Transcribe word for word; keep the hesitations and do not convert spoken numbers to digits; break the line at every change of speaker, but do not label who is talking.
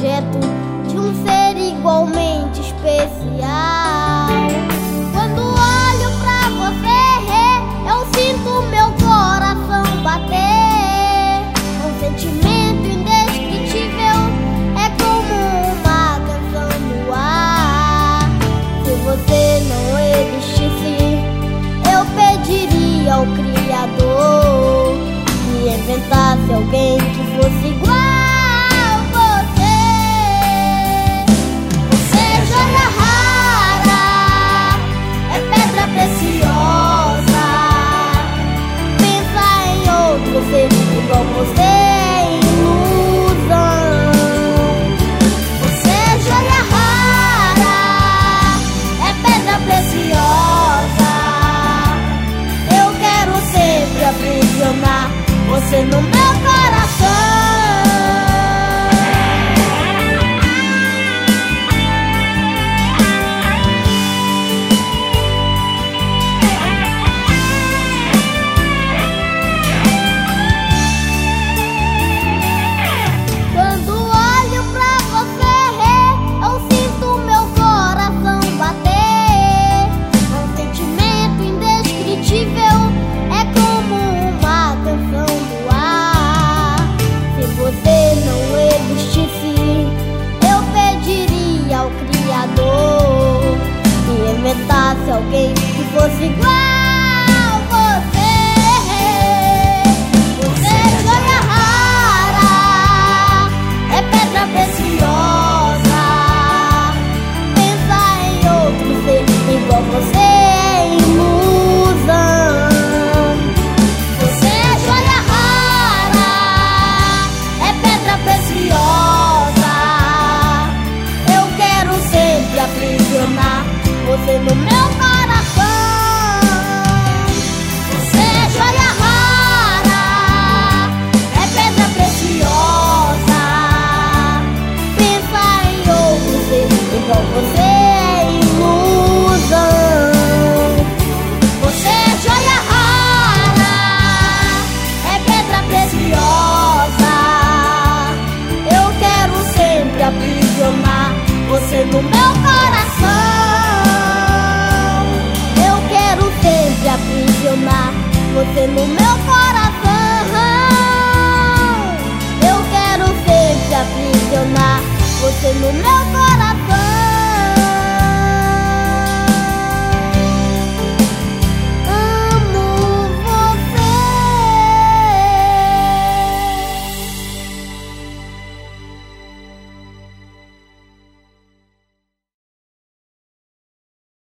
projeto de um ser igualmente especial. Quando olho pra você, eu sinto meu coração bater. Um sentimento indescritível, é como uma canção no ar. Se você não existisse, eu pediria ao Criador que inventasse alguém que fosse igual a você. Você é joia rara, é pedra preciosa. Pensa em outro ser igual você, ilusão. Você é joia rara, é pedra preciosa. Eu quero sempre aprisionar você no meu coração. Quando olho pra você, eu sinto meu coração bater. Um sentimento indescritível, é como uma canção no ar. Se você não existisse, eu pediria ao Criador que inventasse alguém que fosse igual a você. Você é joia rara, é pedra preciosa. Pensa em outro ser igual você, é ilusão. Você é joia rara, é pedra preciosa. Eu quero sempre aprisionar você no meu coração. Você é joia rara, é pedra preciosa. Pensa em outro ser igual você, é ilusão. Você é joia rara, é pedra preciosa. Eu quero sempre aprisionar você no meu coração. Eu quero sempre aprisionar você no meu coração. Eu quero sempre aprisionar você no meu coração.